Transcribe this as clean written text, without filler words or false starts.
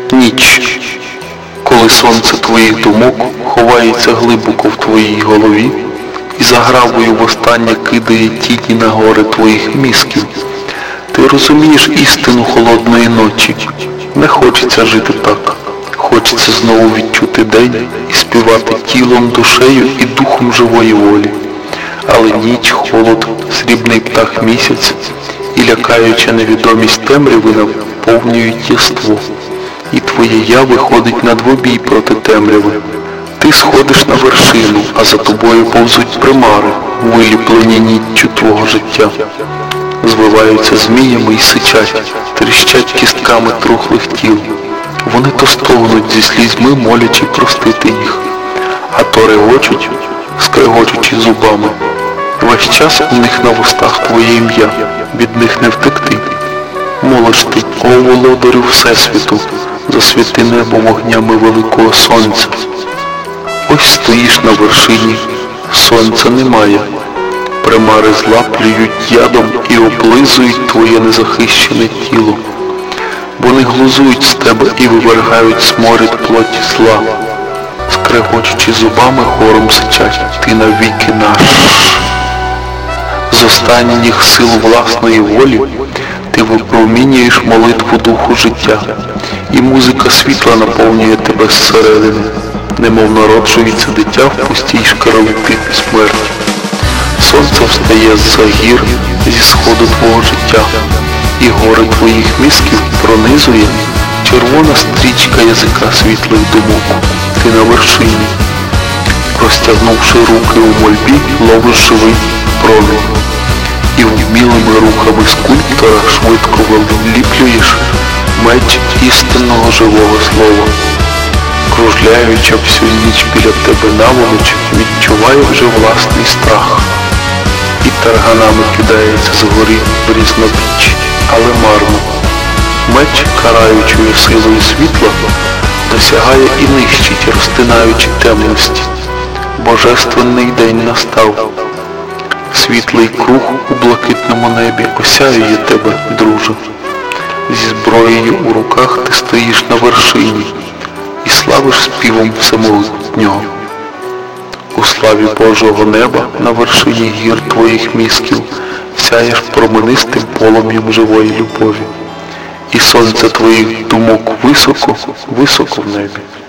Ніч, коли сонце твоїх думок ховається глибоко в твоїй голові і загравою востаннє кидає тіні на гори твоїх мізків. Ти розумієш істину холодної ночі. Не хочеться жити так. Хочеться знову відчути день і співати тілом, душею і духом живої волі. Але ніч, холод, срібний птах місяць і лякаюча невідомість темряви наповнюють єство. І твоє я виходить на двобій проти темряви. Ти сходиш на вершину, а за тобою повзуть примари, виліплені ніччю твого життя. Звиваються зміями і сичать, тріщать кістками трухлих тіл. Вони то стогнуть зі слізьми, молячи простити їх, а то регочуть, скрегочучи зубами. Весь час у них на вустах твоє ім'я, від них не втекти. Молиш ти, о володарю Всесвіту, засвіти небо вогнями великого сонця. Ось стоїш на вершині, сонця немає. Примари зла плюють ядом і облизують твоє незахищене тіло. Вони глузують з тебе і вивергають сморід плоті зла. Скрегочучи зубами, хором сичать, ти навіки наш. З останніх сил власної волі ти випромінюєш молитву духу життя, і музика світла наповнює тебе зсередини, немов народжується дитя в пустій шкаралупі смерті. Сонце встає з-за гір, зі сходу твого життя, і гори твоїх мізків пронизує червона стрічка язика світлих думок. Ти на вершині, розтягнувши руки у мольбі, ловиш живий промінь. І вмілими рухами скульптора швидко виліплюєш меч істинного живого слова. Кружляючи всю ніч біля тебе наволоч, відчуває вже власний страх. І тарганами кидається згорі в різнобіч, але марно. Меч, караючою силою світла, досягає і нищить, розтинаючи темності. Божественний день настав. Світлий круг у блакитному небі осяює тебе, друже. Зі зброєю у руках ти стоїш на вершині і славиш співом всемогутнього. У славі Божого неба на вершині гір твоїх мізків сяєш променистим полум'ям живої любові. І сонце твоїх думок високо, високо в небі.